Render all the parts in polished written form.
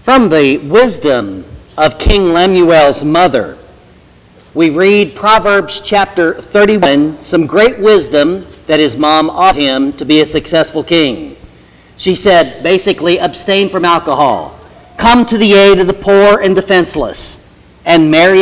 From the wisdom of King Lemuel's mother, we read Proverbs chapter 31, some great wisdom that his mom taught him to be a successful king. She said, basically, abstain from alcohol, come to the aid of the poor and defenseless, and marry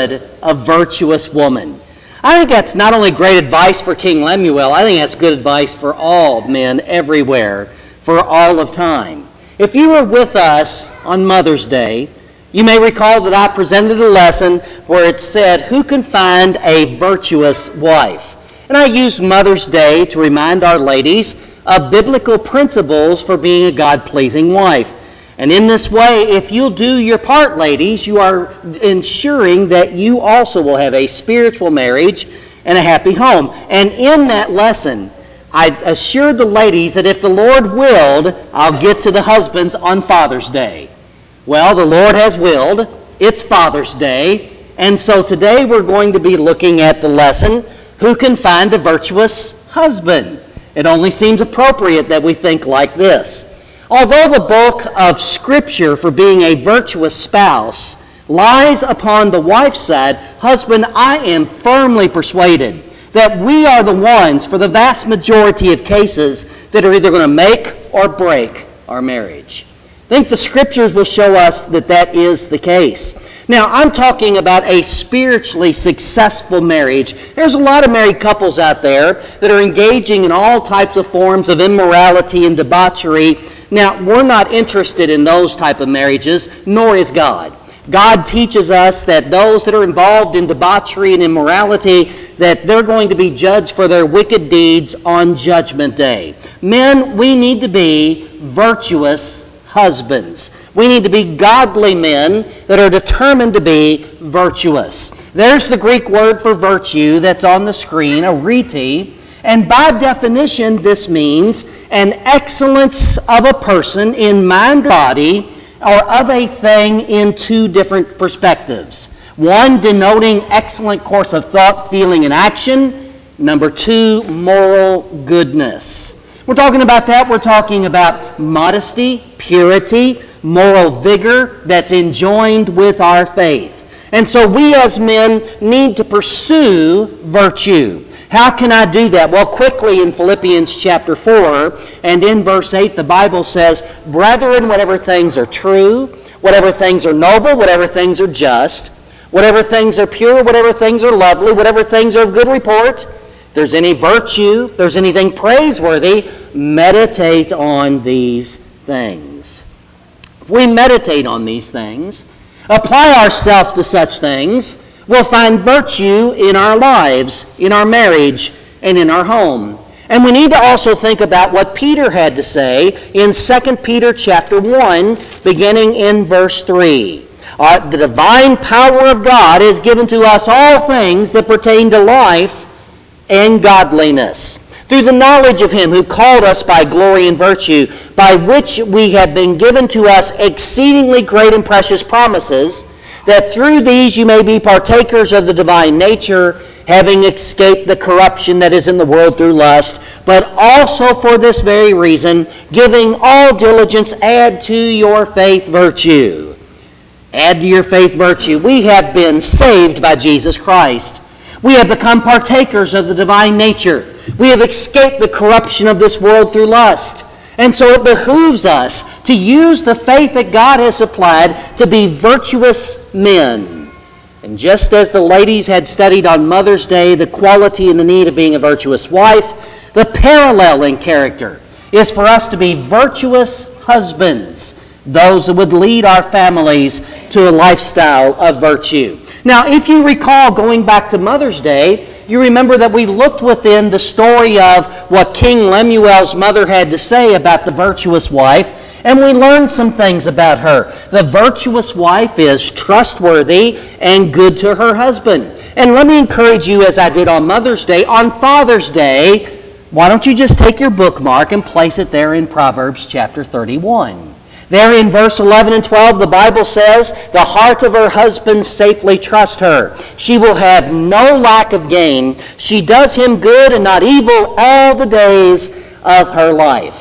a virtuous woman. I think that's not only great advice for King Lemuel, I think that's good advice for all men everywhere, for all of time. If you were with us on Mother's Day, you may recall that I presented a lesson where it said, who can find a virtuous wife? And I used Mother's Day to remind our ladies of biblical principles for being a God-pleasing wife. And in this way, if you'll do your part, ladies, you are ensuring that you also will have a spiritual marriage and a happy home. And in that lesson, I assured the ladies that if the Lord willed, I'll get to the husbands on Father's Day. Well, the Lord has willed. It's Father's Day. And so today we're going to be looking at the lesson, who can find a virtuous husband? It only seems appropriate that we think like this. Although the bulk of Scripture for being a virtuous spouse lies upon the wife's side, husband, I am firmly persuaded that we are the ones, for the vast majority of cases, that are either going to make or break our marriage. I think the Scriptures will show us that that is the case. Now, I'm talking about a spiritually successful marriage. There's a lot of married couples out there that are engaging in all types of forms of immorality and debauchery. Now, we're not interested in those type of marriages, nor is God. God teaches us that those that are involved in debauchery and immorality, that they're going to be judged for their wicked deeds on Judgment Day. Men, we need to be virtuous husbands. We need to be godly men that are determined to be virtuous. There's the Greek word for virtue that's on the screen, arete, and by definition this means an excellence of a person in mind or body, or of a thing in two different perspectives. One, denoting excellent course of thought, feeling, and action. Number two, moral goodness. We're talking about that. We're talking about modesty, purity, moral vigor that's enjoined with our faith. And so we as men need to pursue virtue. How can I do that? Well, quickly in Philippians chapter 4 and in verse 8, the Bible says, brethren, whatever things are true, whatever things are noble, whatever things are just, whatever things are pure, whatever things are lovely, whatever things are of good report, if there's any virtue, if there's anything praiseworthy, meditate on these things. If we meditate on these things, apply ourselves to such things, we'll find virtue in our lives, in our marriage, and in our home. And we need to also think about what Peter had to say in 2 Peter chapter 1, beginning in verse 3. The divine power of God is given to us all things that pertain to life and godliness, through the knowledge of Him who called us by glory and virtue, by which we have been given to us exceedingly great and precious promises, that through these you may be partakers of the divine nature, having escaped the corruption that is in the world through lust, but also for this very reason, giving all diligence, add to your faith virtue. Add to your faith virtue. We have been saved by Jesus Christ. We have become partakers of the divine nature. We have escaped the corruption of this world through lust. And so it behooves us to use the faith that God has supplied to be virtuous men. And just as the ladies had studied on Mother's Day the quality and the need of being a virtuous wife, the parallel in character is for us to be virtuous husbands, those that would lead our families to a lifestyle of virtue. Now, if you recall, going back to Mother's Day, you remember that we looked within the story of what King Lemuel's mother had to say about the virtuous wife, and we learned some things about her. The virtuous wife is trustworthy and good to her husband. And let me encourage you, as I did on Mother's Day, on Father's Day, why don't you just take your bookmark and place it there in Proverbs chapter 31. There in verse 11 and 12, the Bible says, the heart of her husband safely trusts her. She will have no lack of gain. She does him good and not evil all the days of her life.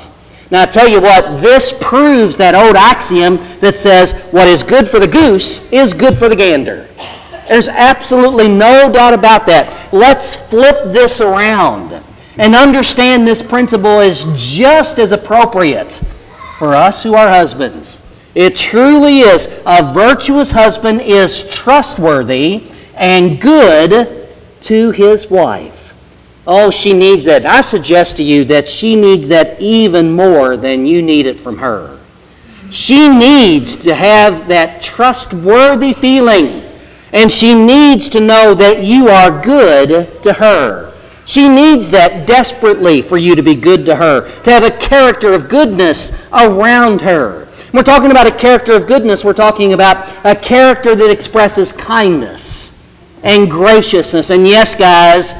Now I tell you what, this proves that old axiom that says what is good for the goose is good for the gander. There's absolutely no doubt about that. Let's flip this around and understand this principle is just as appropriate for us who are husbands. It truly is. A virtuous husband is trustworthy and good to his wife. Oh, she needs that. I suggest to you that she needs that even more than you need it from her. She needs to have that trustworthy feeling, and she needs to know that you are good to her. She needs that desperately for you to be good to her, to have a character of goodness around her. We're talking about a character of goodness. We're talking about a character that expresses kindness and graciousness, and yes, guys,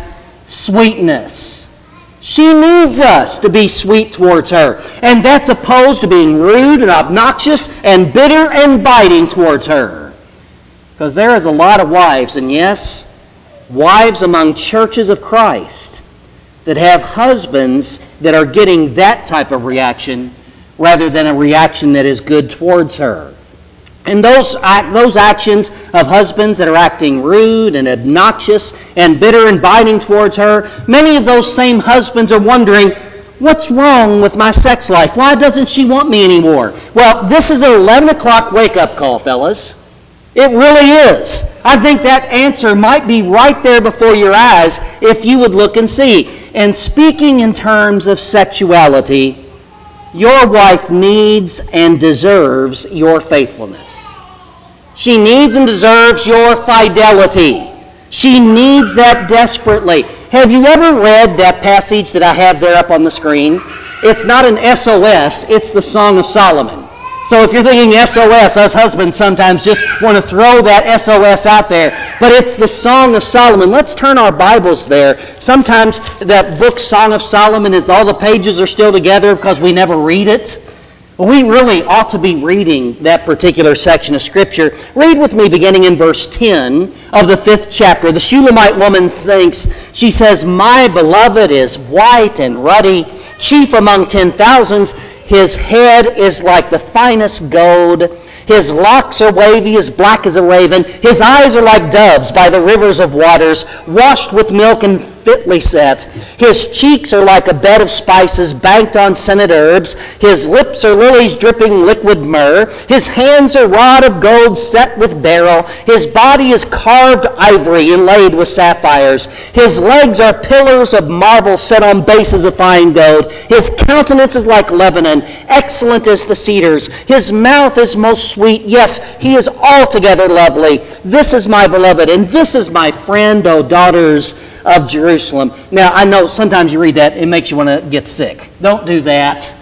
sweetness. She needs us to be sweet towards her. And that's opposed to being rude and obnoxious and bitter and biting towards her. Because there is a lot of wives, and yes, wives among churches of Christ that have husbands that are getting that type of reaction rather than a reaction that is good towards her. And those actions of husbands that are acting rude and obnoxious and bitter and biting towards her, many of those same husbands are wondering, what's wrong with my sex life? Why doesn't she want me anymore? Well, this is an 11 o'clock wake-up call, fellas. It really is. I think that answer might be right there before your eyes if you would look and see. And speaking in terms of sexuality, your wife needs and deserves your faithfulness. She needs and deserves your fidelity. She needs that desperately. Have you ever read that passage that I have there up on the screen? It's not an SOS, it's the Song of Solomon. So if you're thinking SOS, us husbands sometimes just want to throw that SOS out there. But it's the Song of Solomon. Let's turn our Bibles there. Sometimes that book, Song of Solomon, is all the pages are still together because we never read it. Well, we really ought to be reading that particular section of Scripture. Read with me beginning in verse 10 of the 5th chapter. The Shulamite woman thinks, she says, "My beloved is white and ruddy, chief among 10,000s. His head is like the finest gold. His locks are wavy, as black as a raven. His eyes are like doves by the rivers of waters, washed with milk and fitly set. His cheeks are like a bed of spices banked on scented herbs. His lips are lilies dripping liquid myrrh. His hands are rod of gold set with beryl. His body is carved ivory inlaid with sapphires. His legs are pillars of marble set on bases of fine gold. His countenance is like Lebanon, excellent as the cedars. His mouth is most sweet. Yes, he is altogether lovely. This is my beloved, and this is my friend, O daughters of Jerusalem." Now, I know sometimes you read that, it makes you want to get sick. Don't do that.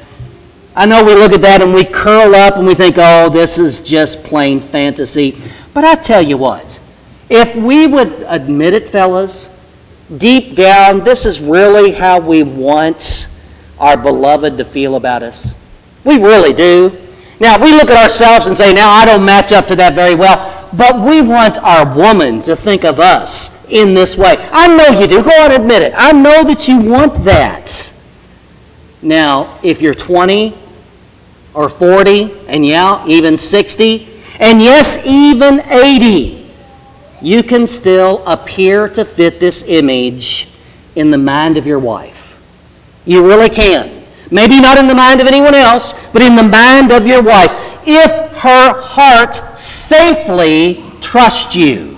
I know we look at that and we curl up and we think, oh, this is just plain fantasy. But I tell you what, if we would admit it, fellas, deep down, this is really how we want our beloved to feel about us. We really do. Now, we look at ourselves and say, now, I don't match up to that very well. But we want our woman to think of us in this way. I know you do. Go on and admit it. I know that you want that. Now, if you're 20 or 40, and yeah, even 60, and yes, even 80, you can still appear to fit this image in the mind of your wife. You really can. Maybe not in the mind of anyone else, but in the mind of your wife. If her heart safely trusts you.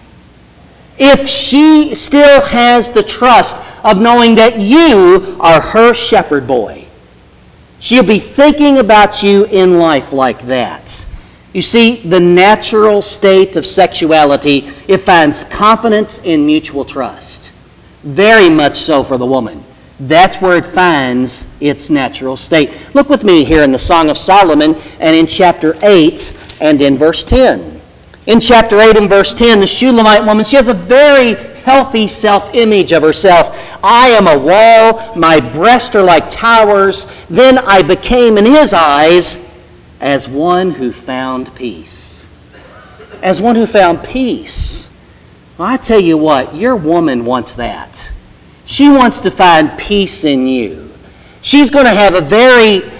If she still has the trust of knowing that you are her shepherd boy. She'll be thinking about you in life like that. You see, the natural state of sexuality, it finds confidence in mutual trust. Very much so for the woman. That's where it finds its natural state. Look with me here in the Song of Solomon and in chapter 8 and in verse 10. In chapter 8 and verse 10, the Shulamite woman, she has a very healthy self-image of herself. I am a wall, my breasts are like towers. Then I became in his eyes as one who found peace. As one who found peace. Well, I tell you what, your woman wants that. She wants to find peace in you. She's going to have a very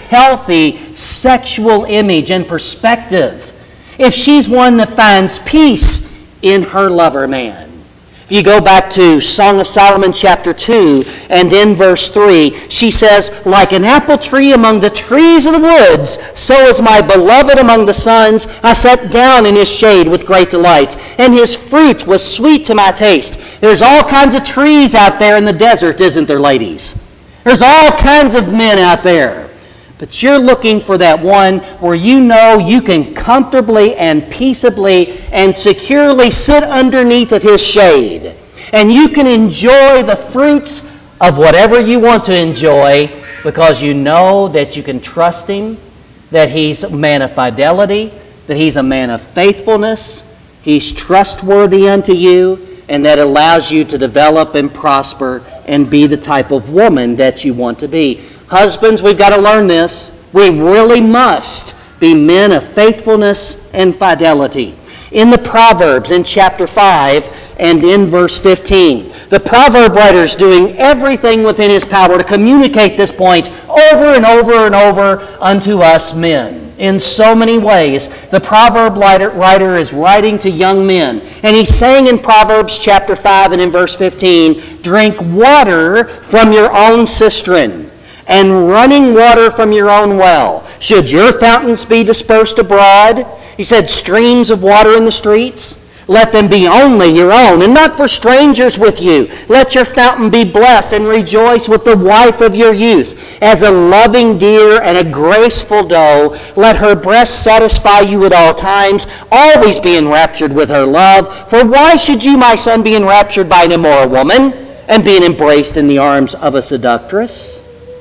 healthy sexual image and perspective, if she's one that finds peace in her lover man. If you go back to Song of Solomon chapter 2 and in verse 3, she says, like an apple tree among the trees of the woods, so is my beloved among the sons. I sat down in his shade with great delight, and his fruit was sweet to my taste. There's all kinds of trees out there in the desert, isn't there, ladies? There's all kinds of men out there. But you're looking for that one where you know you can comfortably and peaceably and securely sit underneath of his shade. And you can enjoy the fruits of whatever you want to enjoy because you know that you can trust him, that he's a man of fidelity, that he's a man of faithfulness, he's trustworthy unto you, and that allows you to develop and prosper and be the type of woman that you want to be. Husbands, we've got to learn this. We really must be men of faithfulness and fidelity. In the Proverbs, in chapter 5 and in verse 15, the proverb writer is doing everything within his power to communicate this point over and over and over unto us men. In so many ways, the proverb writer is writing to young men. And he's saying in Proverbs chapter 5 and in verse 15, drink water from your own cistern, and running water from your own well. Should your fountains be dispersed abroad? He said, streams of water in the streets. Let them be only your own, and not for strangers with you. Let your fountain be blessed, and rejoice with the wife of your youth. As a loving deer and a graceful doe, let her breast satisfy you at all times, always be enraptured with her love. For why should you, my son, be enraptured by an immoral woman, and being embraced in the arms of a seductress?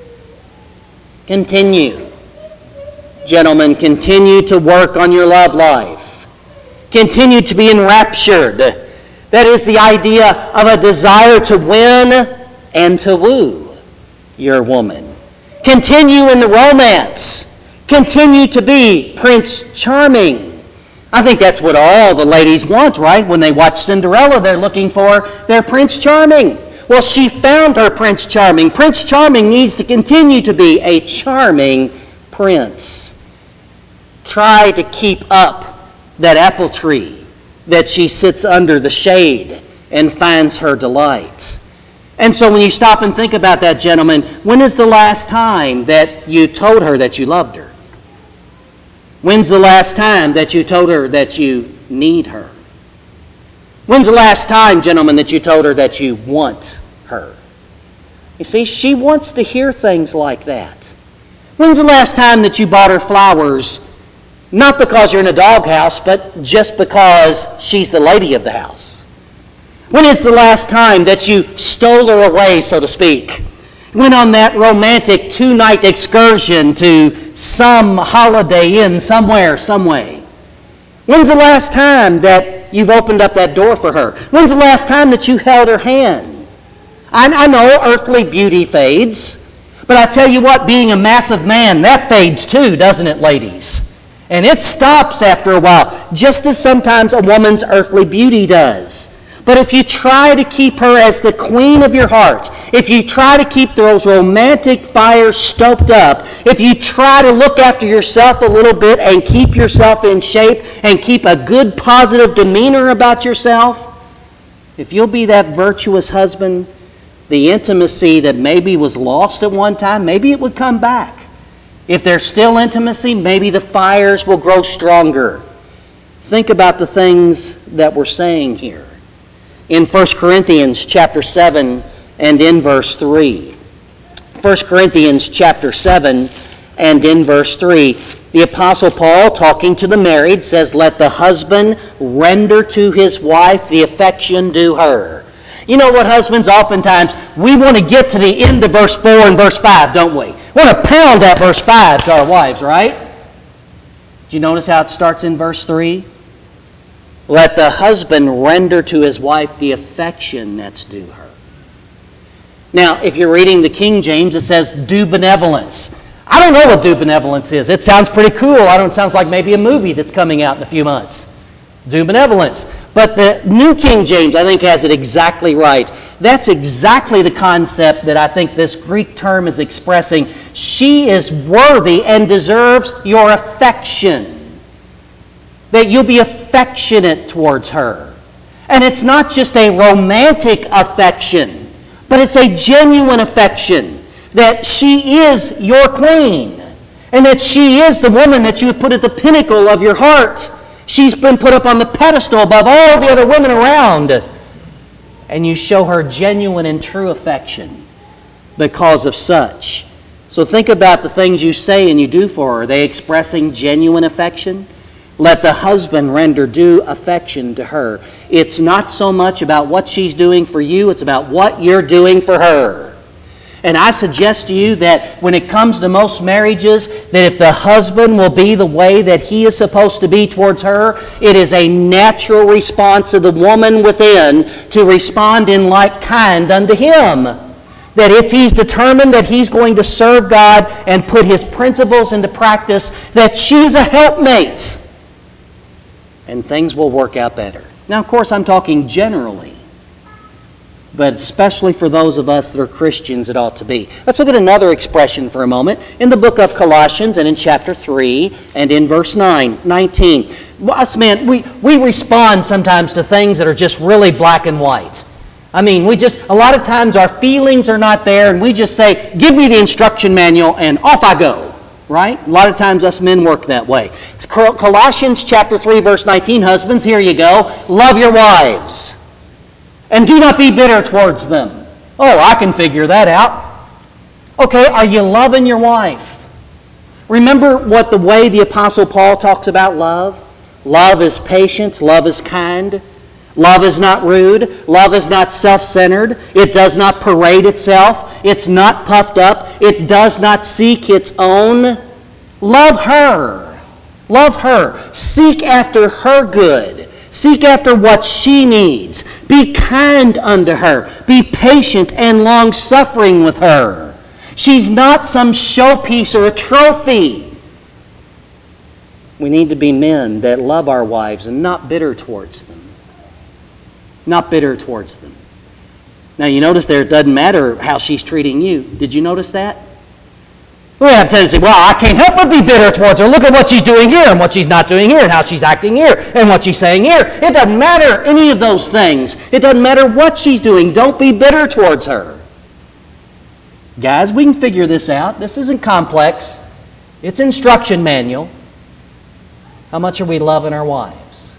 Continue. Gentlemen, continue to work on your love life. Continue to be enraptured. That is the idea of a desire to win and to woo your woman. Continue in the romance. Continue to be Prince Charming. I think that's what all the ladies want, right? When they watch Cinderella, they're looking for their Prince Charming. Well, she found her Prince Charming. Prince Charming needs to continue to be a charming prince. Try to keep up that apple tree that she sits under the shade and finds her delight. And so when you stop and think about that, gentlemen, when is the last time that you told her that you loved her? When's the last time that you told her that you need her? When's the last time, gentlemen, that you told her that you want her? You see, she wants to hear things like that. When's the last time that you bought her flowers, not because you're in a doghouse, but just because she's the lady of the house? When is the last time that you stole her away, so to speak? Went on that romantic 2-night excursion to some Holiday Inn somewhere, some way? When's the last time that you've opened up that door for her? When's the last time that you held her hand? I know earthly beauty fades, but I tell you what, being a massive man, that fades too, doesn't it, ladies? And it stops after a while, just as sometimes a woman's earthly beauty does. But if you try to keep her as the queen of your heart, if you try to keep those romantic fires stoked up, if you try to look after yourself a little bit and keep yourself in shape and keep a good positive demeanor about yourself, if you'll be that virtuous husband, the intimacy that maybe was lost at one time, maybe it would come back. If there's still intimacy, maybe the fires will grow stronger. Think about the things that we're saying here. In 1 Corinthians chapter 7 and in verse 3. 1 Corinthians chapter 7 and in verse 3. The Apostle Paul, talking to the married, says, let the husband render to his wife the affection due her. You know what, husbands? Oftentimes, we want to get to the end of verse 4 and verse 5, don't we? We want to pound that verse 5 to our wives, right? Do you notice how it starts in verse 3? Let the husband render to his wife the affection that's due her. Now, if you're reading the King James, it says, do benevolence. I don't know what do benevolence is. It sounds pretty cool. It sounds like maybe a movie that's coming out in a few months. Do benevolence. But the New King James, I think, has it exactly right. That's exactly the concept that I think this Greek term is expressing. She is worthy and deserves your affection. That you'll be affectionate towards her. And it's not just a romantic affection, but it's a genuine affection. That she is your queen. And that she is the woman that you would put at the pinnacle of your heart. She's been put up on the pedestal above all the other women around. And you show her genuine and true affection because of such. So think about the things you say and you do for her. Are they expressing genuine affection? Let the husband render due affection to her. It's not so much about what she's doing for you, it's about what you're doing for her. And I suggest to you that when it comes to most marriages, that if the husband will be the way that he is supposed to be towards her, it is a natural response of the woman within to respond in like kind unto him. That if he's determined that he's going to serve God and put his principles into practice, that she's a helpmate. And things will work out better. Now, of course, I'm talking generally. But especially for those of us that are Christians, it ought to be. Let's look at another expression for a moment. In the book of Colossians and in chapter 3 and in verse 19. Us men, we respond sometimes to things that are just really black and white. I mean, a lot of times our feelings are not there and we just say, give me the instruction manual and off I go. Right? A lot of times us men work that way. Colossians chapter 3 verse 19, husbands, here you go. Love your wives. And do not be bitter towards them. Oh, I can figure that out. Okay, are you loving your wife? Remember what the way the Apostle Paul talks about love? Love is patient. Love is kind. Love is not rude. Love is not self-centered. It does not parade itself. It's not puffed up. It does not seek its own. Love her. Love her. Seek after her good. Seek after what she needs. Be kind unto her. Be patient and long-suffering with her. She's not some showpiece or a trophy. We need to be men that love our wives and not bitter towards them. Not bitter towards them. Now you notice there it doesn't matter how she's treating you. Did you notice that? We have a tendency, well, I can't help but be bitter towards her. Look at what she's doing here and what she's not doing here and how she's acting here and what she's saying here. It doesn't matter any of those things. It doesn't matter what she's doing. Don't be bitter towards her. Guys, we can figure this out. This isn't complex. It's instruction manual. How much are we loving our wives?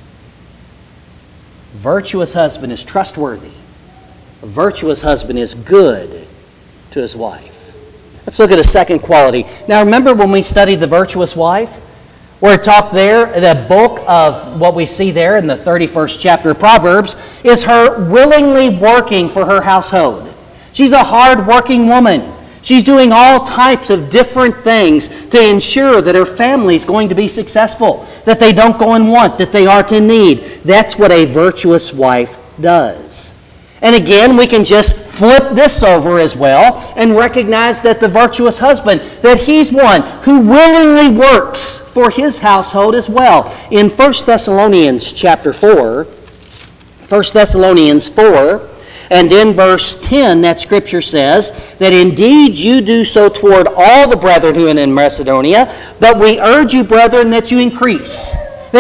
A virtuous husband is trustworthy. A virtuous husband is good to his wife. Let's look at a second quality. Now remember when we studied the virtuous wife? Where it talked there, the bulk of what we see there in the 31st chapter of Proverbs is her willingly working for her household. She's a hard-working woman. She's doing all types of different things to ensure that her family is going to be successful, that they don't go in want, that they aren't in need. That's what a virtuous wife does. And again, we can just flip this over as well and recognize that the virtuous husband, that he's one who willingly works for his household as well. In 1 Thessalonians chapter 4, 1 Thessalonians 4, and in verse 10, that scripture says that indeed you do so toward all the brethren who are in Macedonia, but we urge you, brethren, that you increase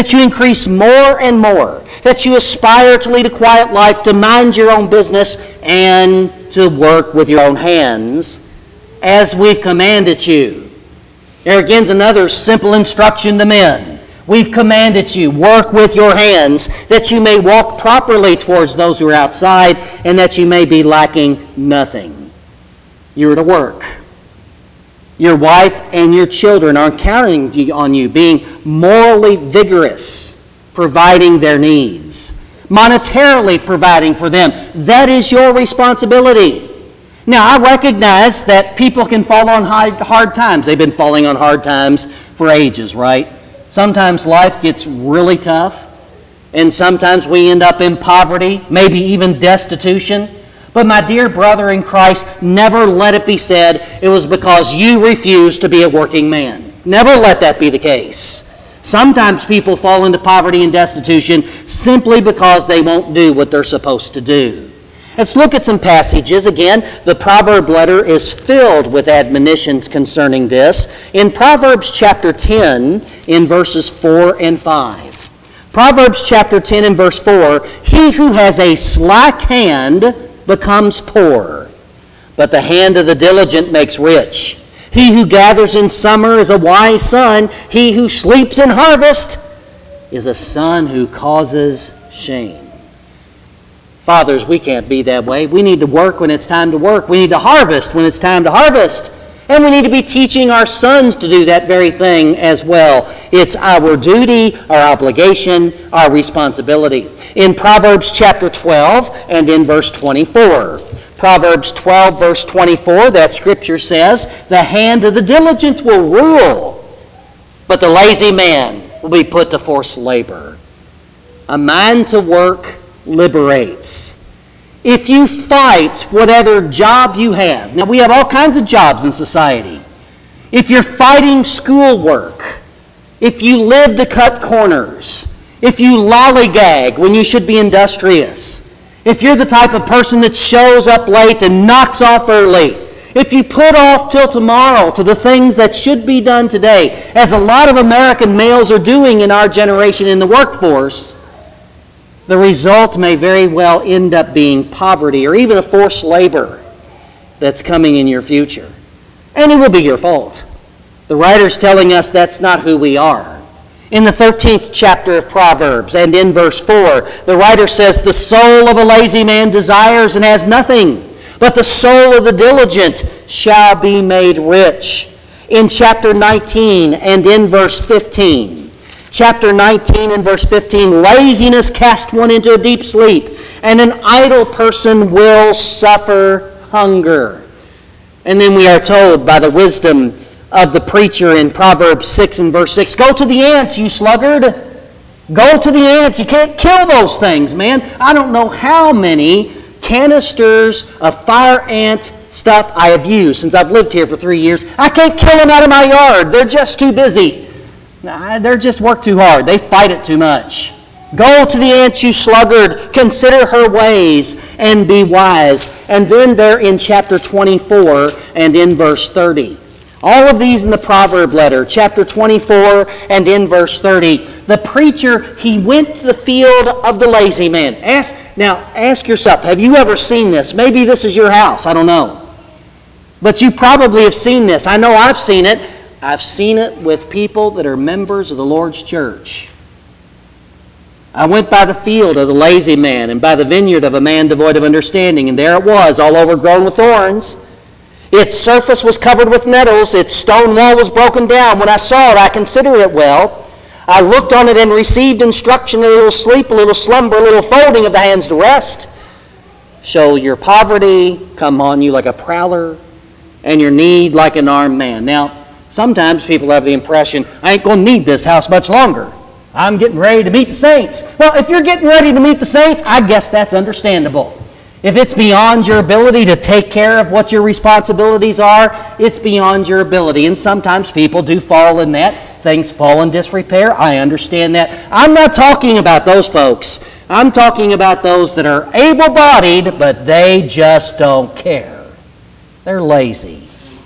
more and more, that you aspire to lead a quiet life, to mind your own business, and to work with your own hands, as we've commanded you. There again's another simple instruction to men. We've commanded you, work with your hands, that you may walk properly towards those who are outside, and that you may be lacking nothing. You're to work. Your wife and your children are counting on you being morally vigorous, providing their needs, monetarily providing for them. That is your responsibility. Now, I recognize that people can fall on hard times. They've been falling on hard times for ages, right? Sometimes life gets really tough, and sometimes we end up in poverty, maybe even destitution. But my dear brother in Christ, never let it be said it was because you refused to be a working man. Never let that be the case. Sometimes people fall into poverty and destitution simply because they won't do what they're supposed to do. Let's look at some passages. Again, the Proverb letter is filled with admonitions concerning this. In Proverbs chapter 10, in verses 4 and 5. Proverbs chapter 10 and verse 4, he who has a slack hand becomes poor, but the hand of the diligent makes rich. He who gathers in summer is a wise son. He who sleeps in harvest is a son who causes shame. Fathers, we can't be that way. We need to work when it's time to work. We need to harvest when it's time to harvest. And we need to be teaching our sons to do that very thing as well. It's our duty, our obligation, our responsibility. In Proverbs chapter 12 and in verse 24. Proverbs 12 verse 24, that scripture says, the hand of the diligent will rule, but the lazy man will be put to forced labor. A mind to work liberates. If you fight whatever job you have, now we have all kinds of jobs in society. If you're fighting schoolwork, if you live to cut corners, if you lollygag when you should be industrious, if you're the type of person that shows up late and knocks off early, if you put off till tomorrow to the things that should be done today, as a lot of American males are doing in our generation in the workforce, the result may very well end up being poverty or even a forced labor that's coming in your future. And it will be your fault. The writer's telling us that's not who we are. In the 13th chapter of Proverbs and in verse 4, the writer says, the soul of a lazy man desires and has nothing, but the soul of the diligent shall be made rich. In chapter 19 and in verse 15, chapter 19 and verse 15, laziness casts one into a deep sleep, and an idle person will suffer hunger. And then we are told by the wisdom of the preacher in Proverbs 6 and verse 6, go to the ant, you sluggard. Go to the ant. You can't kill those things, man. I don't know how many canisters of fire ant stuff I have used since I've lived here for 3 years. I can't kill them out of my yard. They're just too busy. They're just work too hard. They fight it too much. Go to the ant, you sluggard. Consider her ways and be wise. And then there in chapter 24 and in verse 30. All of these in the Proverb letter, chapter 24 and in verse 30. The preacher, he went to the field of the lazy man. Ask yourself, have you ever seen this? Maybe this is your house, I don't know. But you probably have seen this. I know I've seen it. I've seen it with people that are members of the Lord's church. I went by the field of the lazy man and by the vineyard of a man devoid of understanding, and there it was, all overgrown with thorns. Its surface was covered with nettles. Its stone wall was broken down. When I saw it, I considered it well. I looked on it and received instruction, a little sleep, a little slumber, a little folding of the hands to rest. Shall your poverty come on you like a prowler, and your need like an armed man? Now, sometimes people have the impression, I ain't going to need this house much longer. I'm getting ready to meet the saints. Well, if you're getting ready to meet the saints, I guess that's understandable. If it's beyond your ability to take care of what your responsibilities are, it's beyond your ability. And sometimes people do fall in that. Things fall in disrepair. I understand that. I'm not talking about those folks. I'm talking about those that are able-bodied, but they just don't care. They're lazy.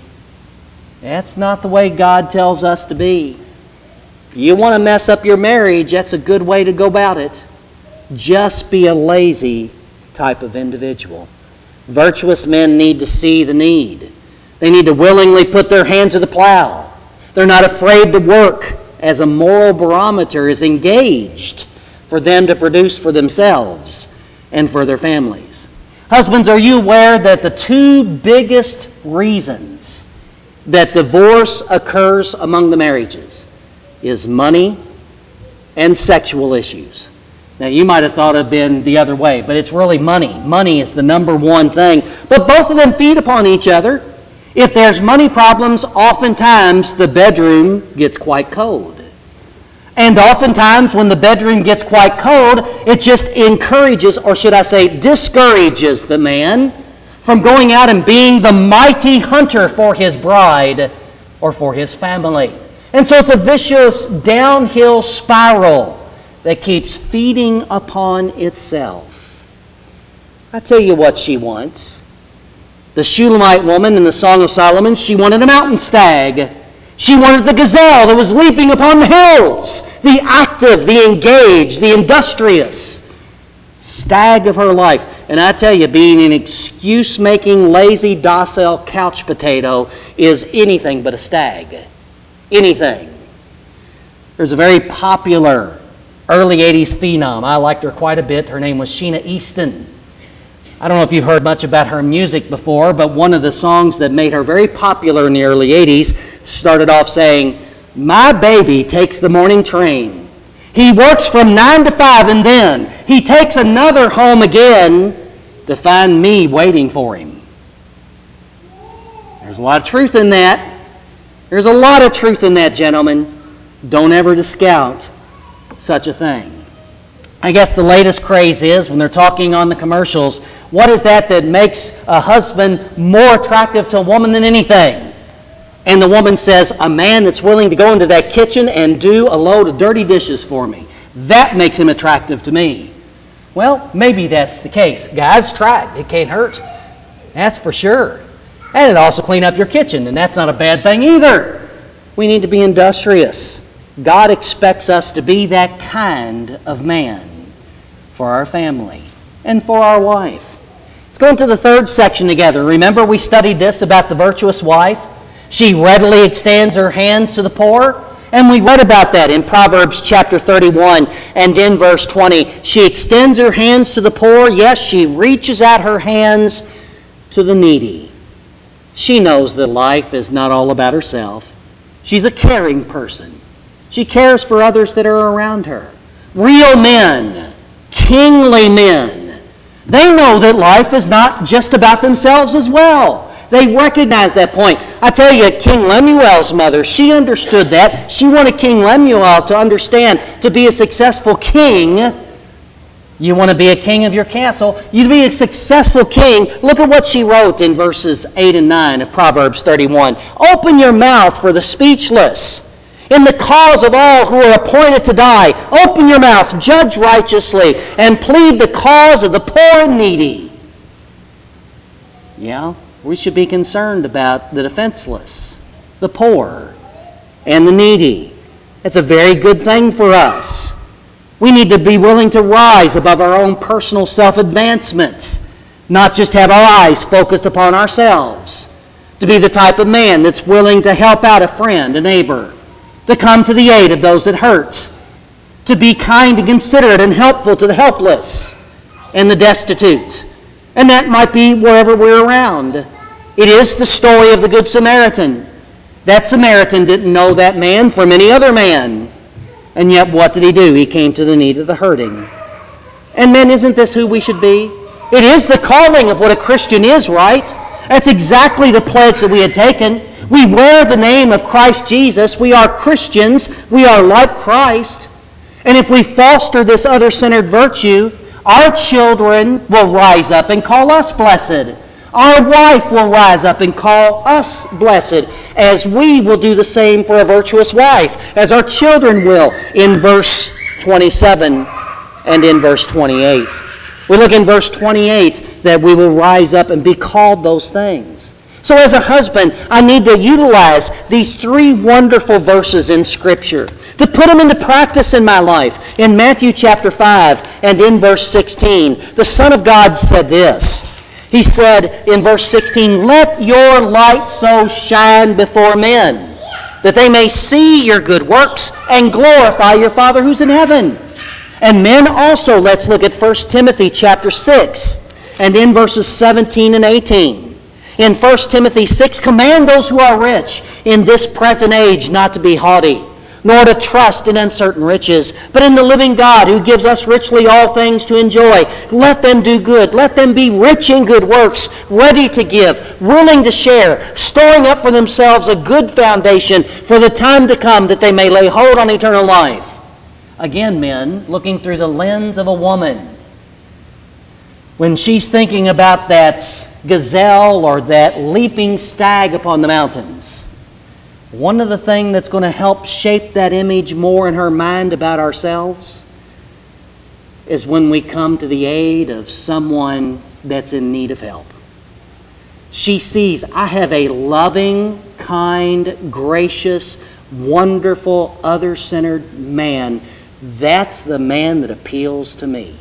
That's not the way God tells us to be. You want to mess up your marriage, that's a good way to go about it. Just be a lazy type of individual. Virtuous men need to see the need. They need to willingly put their hand to the plow. They're not afraid to work as a moral barometer is engaged for them to produce for themselves and for their families. Husbands, are you aware that the two biggest reasons that divorce occurs among the marriages is money and sexual issues? Now, you might have thought it had been the other way, but it's really money. Money is the number one thing. But both of them feed upon each other. If there's money problems, oftentimes the bedroom gets quite cold. And oftentimes when the bedroom gets quite cold, it just encourages, or should I say discourages the man from going out and being the mighty hunter for his bride or for his family. And so it's a vicious downhill spiral that keeps feeding upon itself. I tell you what she wants. The Shulamite woman in the Song of Solomon, she wanted a mountain stag. She wanted the gazelle that was leaping upon the hills, the active, the engaged, the industrious stag of her life. And I tell you, being an excuse-making, lazy, docile couch potato is anything but a stag. Anything. There's a very popular early 80s phenom. I liked her quite a bit. Her name was Sheena Easton. I don't know if you've heard much about her music before, but one of the songs that made her very popular in the early 80s started off saying, "My baby takes the morning train. He works from 9 to 5 and then he takes another home again to find me waiting for him." There's a lot of truth in that. There's a lot of truth in that, gentlemen. Don't ever discount such a thing. I guess the latest craze is, when they're talking on the commercials, what is that makes a husband more attractive to a woman than anything? And the woman says, "A man that's willing to go into that kitchen and do a load of dirty dishes for me. That makes him attractive to me." Well, maybe that's the case. Guys, try it. It can't hurt. That's for sure. And it also clean up your kitchen, and that's not a bad thing either. We need to be industrious. God expects us to be that kind of man for our family and for our wife. Let's go into the third section together. Remember, we studied this about the virtuous wife. She readily extends her hands to the poor. And we read about that in Proverbs chapter 31 and in verse 20. She extends her hands to the poor. Yes, she reaches out her hands to the needy. She knows that life is not all about herself. She's a caring person. She cares for others that are around her. Real men, kingly men, they know that life is not just about themselves as well. They recognize that point. I tell you, King Lemuel's mother, she understood that. She wanted King Lemuel to understand, to be a successful king. You want to be a king of your castle. You be a successful king. Look at what she wrote in verses 8 and 9 of Proverbs 31. "Open your mouth for the speechless. In the cause of all who are appointed to die, open your mouth, judge righteously, and plead the cause of the poor and needy." Yeah, we should be concerned about the defenseless, the poor, and the needy. It's a very good thing for us. We need to be willing to rise above our own personal self-advancements, not just have our eyes focused upon ourselves. To be the type of man that's willing to help out a friend, a neighbor, to come to the aid of those that hurt, to be kind and considerate and helpful to the helpless and the destitute. And that might be wherever we're around. It is the story of the Good Samaritan. That Samaritan didn't know that man from any other man. And yet what did he do? He came to the need of the hurting. And men, isn't this who we should be? It is the calling of what a Christian is, right? That's exactly the pledge that we had taken. We wear the name of Christ Jesus. We are Christians. We are like Christ. And if we foster this other-centered virtue, our children will rise up and call us blessed. Our wife will rise up and call us blessed, as we will do the same for a virtuous wife, as our children will in verse 27 and in verse 28. We look in verse 28 that we will rise up and be called those things. So as a husband, I need to utilize these three wonderful verses in Scripture to put them into practice in my life. In Matthew chapter 5 and in verse 16, the Son of God said this. He said in verse 16, "Let your light so shine before men, that they may see your good works and glorify your Father who's in heaven." And men also, let's look at 1 Timothy chapter 6 and in verses 17 and 18. In 1 Timothy 6, "Command those who are rich in this present age not to be haughty, nor to trust in uncertain riches, but in the living God who gives us richly all things to enjoy. Let them do good. Let them be rich in good works, ready to give, willing to share, storing up for themselves a good foundation for the time to come, that they may lay hold on eternal life." Again, men, looking through the lens of a woman, when she's thinking about that gazelle or that leaping stag upon the mountains, one of the things that's going to help shape that image more in her mind about ourselves is when we come to the aid of someone that's in need of help. She sees, I have a loving, kind, gracious, wonderful, other-centered man. That's the man that appeals to me.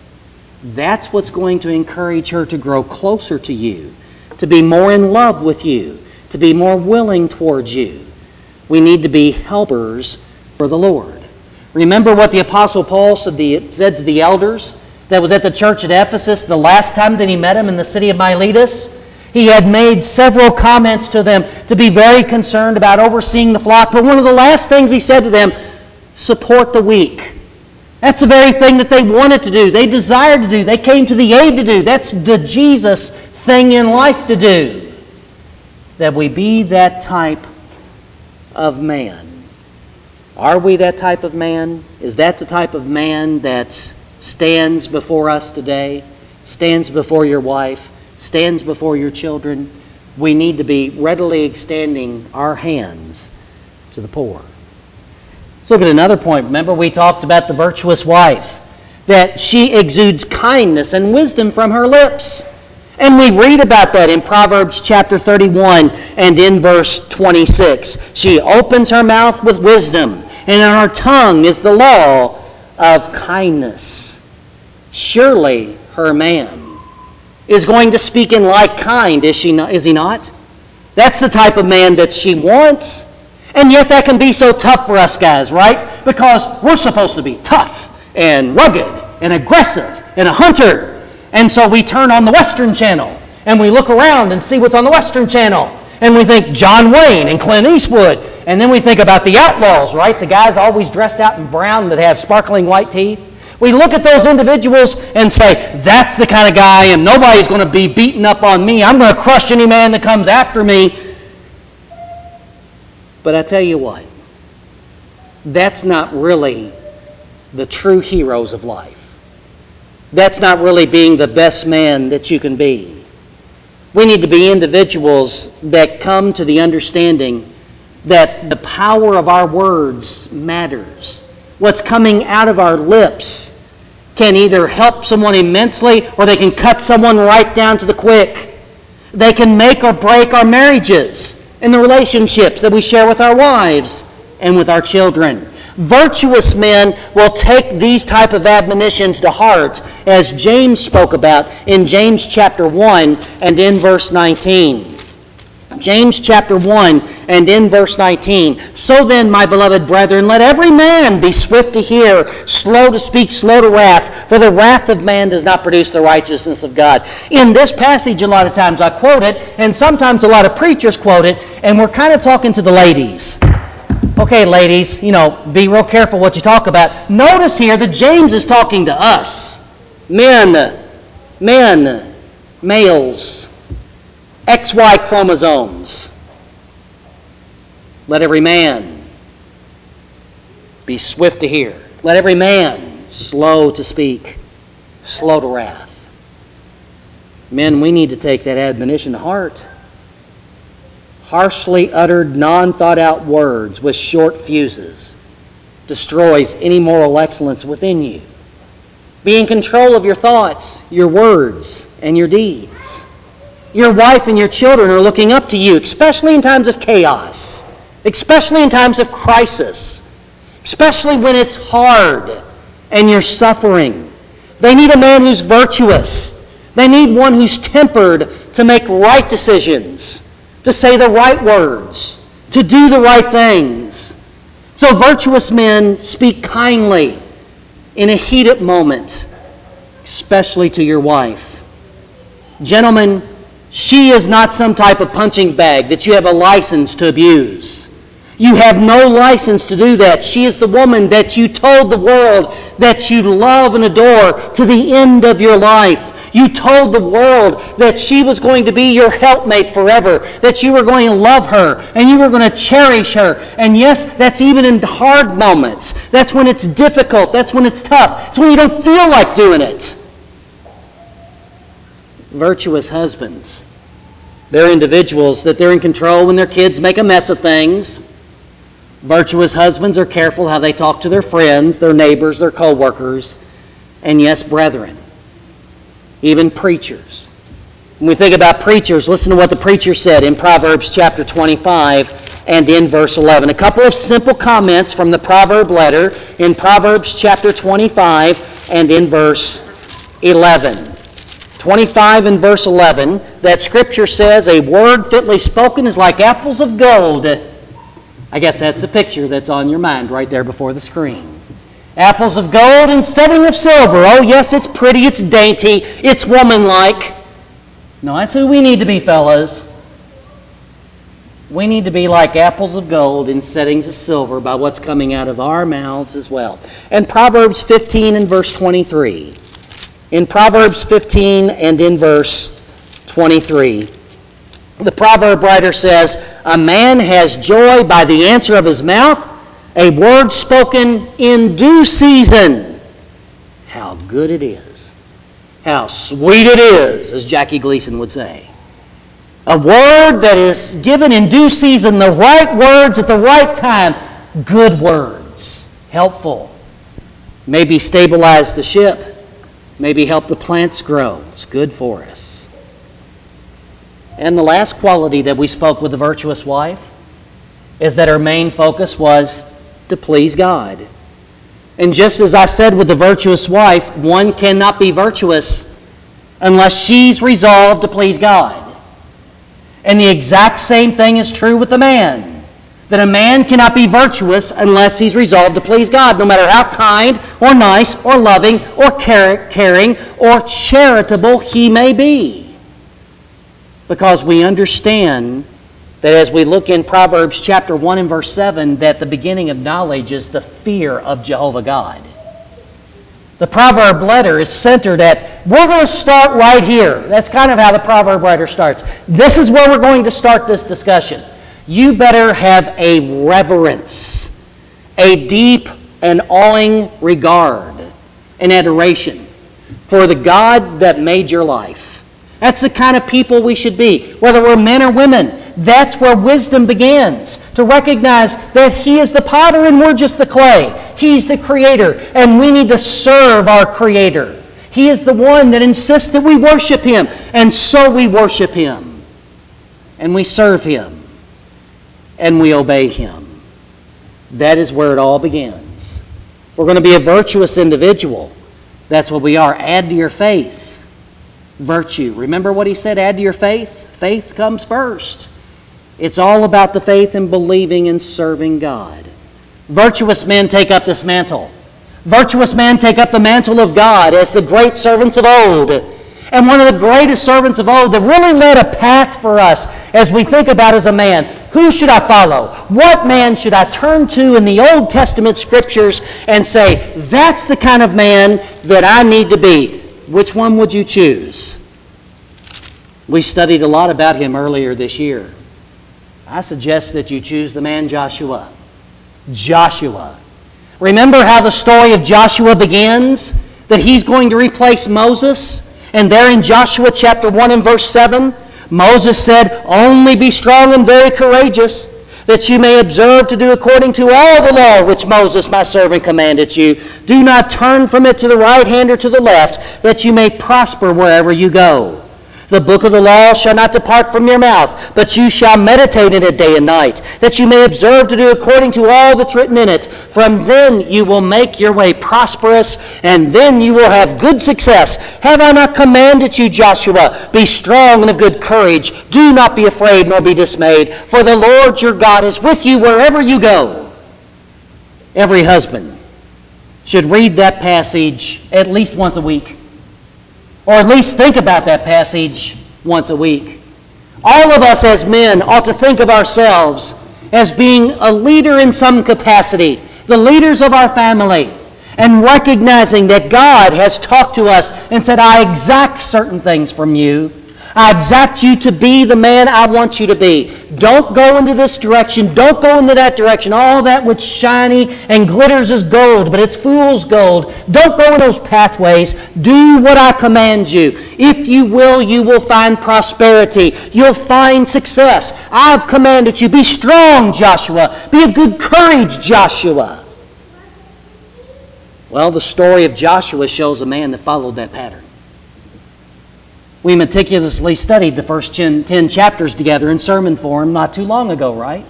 That's what's going to encourage her to grow closer to you, to be more in love with you, to be more willing towards you. We need to be helpers for the Lord. Remember what the Apostle Paul said to the elders that was at the church at Ephesus the last time that he met him in the city of Miletus? He had made several comments to them to be very concerned about overseeing the flock, but one of the last things he said to them, support the weak. That's the very thing that they wanted to do. They desired to do. They came to the aid to do. That's the Jesus thing in life to do. That we be that type of man. Are we that type of man? Is that the type of man that stands before us today? Stands before your wife? Stands before your children? We need to be readily extending our hands to the poor. Let's look at another point. Remember we talked about the virtuous wife, that she exudes kindness and wisdom from her lips. And we read about that in Proverbs chapter 31 and in verse 26. She opens her mouth with wisdom, and in her tongue is the law of kindness. Surely her man is going to speak in like kind, is he not? That's the type of man that she wants. And yet that can be so tough for us guys, right? Because we're supposed to be tough and rugged and aggressive and a hunter. And so we turn on the Western Channel and we look around and see what's on the Western Channel. And we think John Wayne and Clint Eastwood. And then we think about the outlaws, right? The guys always dressed out in brown that have sparkling white teeth. We look at those individuals and say, that's the kind of guy I am. Nobody's going to be beating up on me. I'm going to crush any man that comes after me. But I tell you what, that's not really the true heroes of life. That's not really being the best man that you can be. We need to be individuals that come to the understanding that the power of our words matters. What's coming out of our lips can either help someone immensely or they can cut someone right down to the quick. They can make or break our marriages and the relationships that we share with our wives and with our children. Virtuous men will take these type of admonitions to heart, as James spoke about in James chapter 1 and in verse 19. James chapter 1 and in verse 19. So then, my beloved brethren, let every man be swift to hear, slow to speak, slow to wrath, for the wrath of man does not produce the righteousness of God. In this passage, a lot of times I quote it, and sometimes a lot of preachers quote it, and we're kind of talking to the ladies. Okay, ladies, be real careful what you talk about. Notice here that James is talking to us. Men, males, XY chromosomes. Let every man be swift to hear. Let every man slow to speak, slow to wrath. Men, we need to take that admonition to heart. Harshly uttered, non-thought-out words with short fuses destroys any moral excellence within you. Be in control of your thoughts, your words, and your deeds. Your wife and your children are looking up to you, especially in times of chaos, especially in times of crisis, especially when it's hard and you're suffering. They need a man who's virtuous. They need one who's tempered to make right decisions, to say the right words, to do the right things. So virtuous men speak kindly in a heated moment, especially to your wife. Gentlemen, she is not some type of punching bag that you have a license to abuse. You have no license to do that. She is the woman that you told the world that you love and adore to the end of your life. You told the world that she was going to be your helpmate forever, that you were going to love her and you were going to cherish her. And yes, that's even in hard moments. That's when it's difficult. That's when it's tough. It's when you don't feel like doing it. Virtuous husbands, they're individuals that they're in control when their kids make a mess of things. Virtuous husbands are careful how they talk to their friends, their neighbors, their co-workers, and yes, brethren, even preachers. When we think about preachers, listen to what the preacher said in Proverbs chapter 25 and in verse 11. A couple of simple comments from the proverb letter in Proverbs chapter 25 and in verse 11. 25 and verse 11, that scripture says, a word fitly spoken is like apples of gold. I guess that's the picture that's on your mind right there before the screen. Apples of gold and setting of silver. Oh yes, it's pretty, it's dainty, it's womanlike. No, that's who we need to be, fellas. We need to be like apples of gold in settings of silver by what's coming out of our mouths as well. And Proverbs 15 and verse 23. In Proverbs 15 and in verse 23, the proverb writer says, a man has joy by the answer of his mouth, a word spoken in due season. How good it is. How sweet it is, as Jackie Gleason would say. A word that is given in due season, the right words at the right time. Good words. Helpful. Maybe stabilize the ship. Maybe help the plants grow. It's good for us. And the last quality that we spoke with the virtuous wife is that her main focus was to please God. And just as I said with the virtuous wife, one cannot be virtuous unless she's resolved to please God. And the exact same thing is true with the man. That a man cannot be virtuous unless he's resolved to please God, no matter how kind or nice or loving or caring or charitable he may be. Because we understand that as we look in Proverbs chapter 1 and verse 7, that the beginning of knowledge is the fear of Jehovah God. The proverb letter is centered at, we're going to start right here. That's kind of how the proverb writer starts. This is where we're going to start this discussion. You better have a reverence, a deep and awing regard and adoration for the God that made your life. That's the kind of people we should be, whether we're men or women. That's where wisdom begins, to recognize that He is the potter and we're just the clay. He's the Creator, and we need to serve our Creator. He is the one that insists that we worship Him, and so we worship Him, and we serve Him, and we obey Him. That is where it all begins. We're going to be a virtuous individual. That's what we are. Add to your faith virtue. Remember what he said, add to your faith? Faith comes first. It's all about the faith in believing and serving God. Virtuous men take up this mantle. Virtuous men take up the mantle of God as the great servants of old. And one of the greatest servants of old that really led a path for us as we think about as a man. Who should I follow? What man should I turn to in the Old Testament Scriptures and say, that's the kind of man that I need to be? Which one would you choose? We studied a lot about him earlier this year. I suggest that you choose the man Joshua. Joshua. Remember how the story of Joshua begins? That he's going to replace Moses? And there in Joshua chapter 1 and verse 7, Moses said, only be strong and very courageous, that you may observe to do according to all the law which Moses my servant commanded you. Do not turn from it to the right hand or to the left, that you may prosper wherever you go. The book of the law shall not depart from your mouth, but you shall meditate in it day and night, that you may observe to do according to all that's written in it. From then you will make your way prosperous, and then you will have good success. Have I not commanded you, Joshua? Be strong and of good courage. Do not be afraid nor be dismayed, for the Lord your God is with you wherever you go. Every husband should read that passage at least once a week. Or at least think about that passage once a week. All of us as men ought to think of ourselves as being a leader in some capacity, the leaders of our family, and recognizing that God has talked to us and said, I exact certain things from you. I exact you to be the man I want you to be. Don't go into this direction. Don't go into that direction. All that which shiny and glitters is gold, but it's fool's gold. Don't go in those pathways. Do what I command you. If you will find prosperity. You'll find success. I've commanded you. Be strong, Joshua. Be of good courage, Joshua. Well, the story of Joshua shows a man that followed that pattern. We meticulously studied the first 10 chapters together in sermon form not too long ago, right?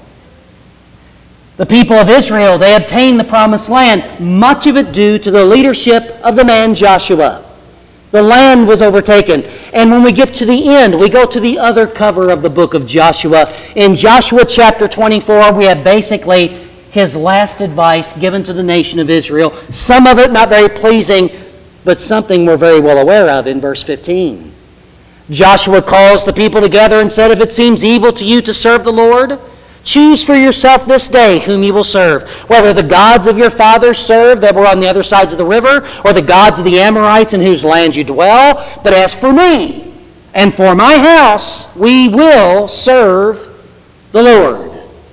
The people of Israel, they obtained the promised land, much of it due to the leadership of the man Joshua. The land was overtaken. And when we get to the end, we go to the other cover of the book of Joshua. In Joshua chapter 24, we have basically his last advice given to the nation of Israel. Some of it not very pleasing, but something we're very well aware of in verse 15. Joshua calls the people together and said, if it seems evil to you to serve the Lord, choose for yourself this day whom you will serve, whether the gods of your fathers served that were on the other sides of the river, or the gods of the Amorites in whose land you dwell. But as for me and for my house, we will serve the Lord.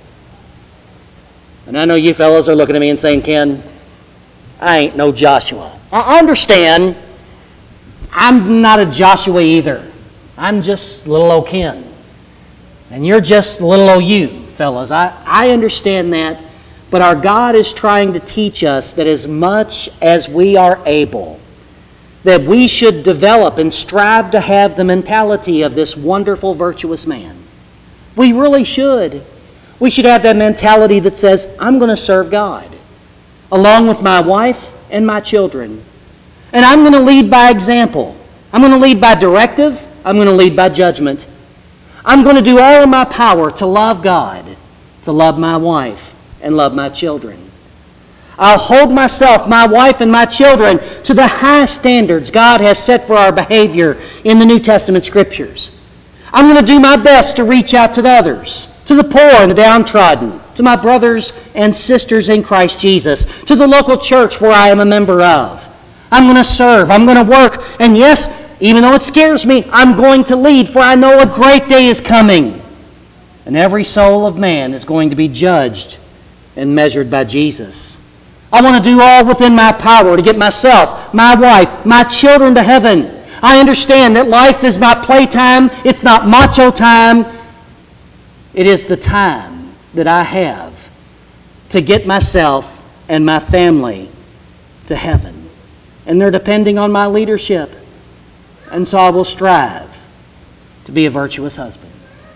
And I know you fellows are looking at me and saying, Ken, I ain't no Joshua. I understand. I'm not a Joshua either. I'm just little old Ken. And you're just little old you, fellas. I understand that. But our God is trying to teach us that as much as we are able, that we should develop and strive to have the mentality of this wonderful, virtuous man. We really should. We should have that mentality that says, I'm going to serve God, along with my wife and my children. And I'm going to lead by example. I'm going to lead by directive. I'm going to lead by judgment. I'm going to do all in my power to love God, to love my wife, and love my children. I'll hold myself, my wife, and my children to the high standards God has set for our behavior in the New Testament Scriptures. I'm going to do my best to reach out to the others, to the poor and the downtrodden, to my brothers and sisters in Christ Jesus, to the local church where I am a member of. I'm going to serve. I'm going to work. And yes, even though it scares me, I'm going to lead, for I know a great day is coming. And every soul of man is going to be judged and measured by Jesus. I want to do all within my power to get myself, my wife, my children to heaven. I understand that life is not playtime. It's not macho time. It is the time that I have to get myself and my family to heaven. And they're depending on my leadership. And so I will strive to be a virtuous husband.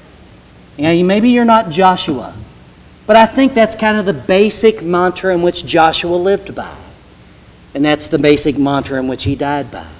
Maybe you're not Joshua, but I think that's kind of the basic mantra in which Joshua lived by. And that's the basic mantra in which he died by.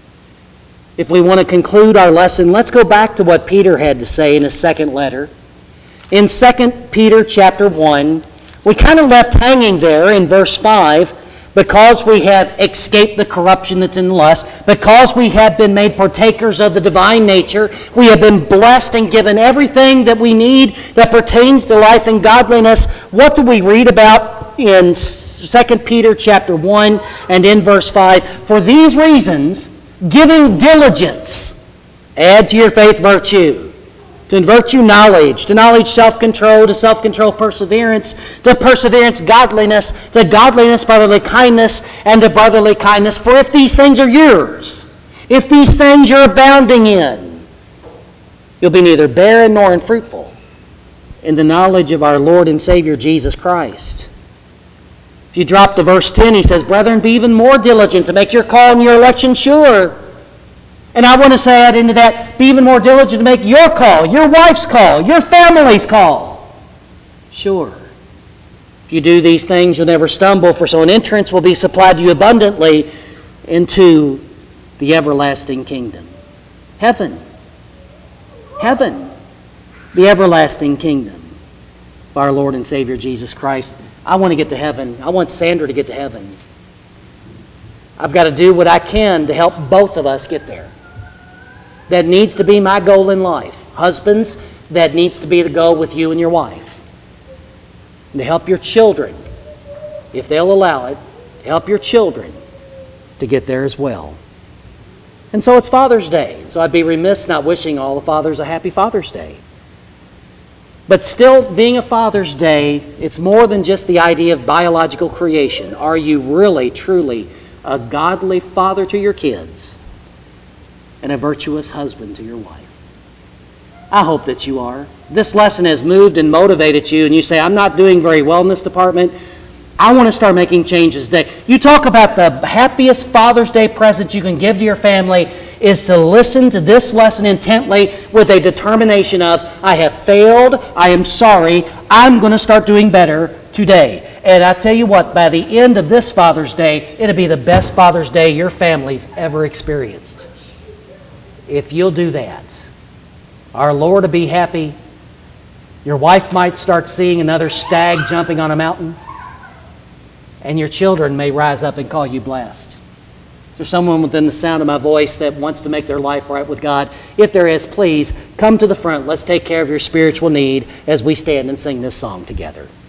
If we want to conclude our lesson, let's go back to what Peter had to say in his second letter. In 2 Peter chapter 1, we kind of left hanging there in verse 5, because we have escaped the corruption that's in lust, because we have been made partakers of the divine nature, we have been blessed and given everything that we need that pertains to life and godliness. What do we read about in 2 Peter chapter 1 and in verse 5? For these reasons, giving diligence, add to your faith virtue, to virtue knowledge, to knowledge self-control, to self-control perseverance, to perseverance godliness, to godliness brotherly kindness, and to brotherly kindness. For if these things are yours, if these things you're abounding in, you'll be neither barren nor unfruitful in the knowledge of our Lord and Savior Jesus Christ. If you drop to verse 10, he says, brethren, be even more diligent to make your call and your election sure. And I want to say add into that, be even more diligent to make your call, your wife's call, your family's call sure. If you do these things, you'll never stumble, for so an entrance will be supplied to you abundantly into the everlasting kingdom. Heaven. Heaven. The everlasting kingdom of our Lord and Savior Jesus Christ. I want to get to heaven. I want Sandra to get to heaven. I've got to do what I can to help both of us get there. That needs to be my goal in life. Husbands, that needs to be the goal with you and your wife. And to help your children, if they'll allow it, to help your children to get there as well. And so it's Father's Day. So I'd be remiss not wishing all the fathers a happy Father's Day. But still, being a Father's Day, it's more than just the idea of biological creation. Are you really, truly a godly father to your kids and a virtuous husband to your wife? I hope that you are. This lesson has moved and motivated you, and you say, I'm not doing very well in this department. I want to start making changes today. You talk about the happiest Father's Day present you can give to your family is to listen to this lesson intently with a determination of, I have failed, I am sorry, I'm going to start doing better today. And I tell you what, by the end of this Father's Day, it'll be the best Father's Day your family's ever experienced. If you'll do that, our Lord will be happy. Your wife might start seeing another stag jumping on a mountain. And your children may rise up and call you blessed. Is there someone within the sound of my voice that wants to make their life right with God? If there is, please come to the front. Let's take care of your spiritual need as we stand and sing this song together.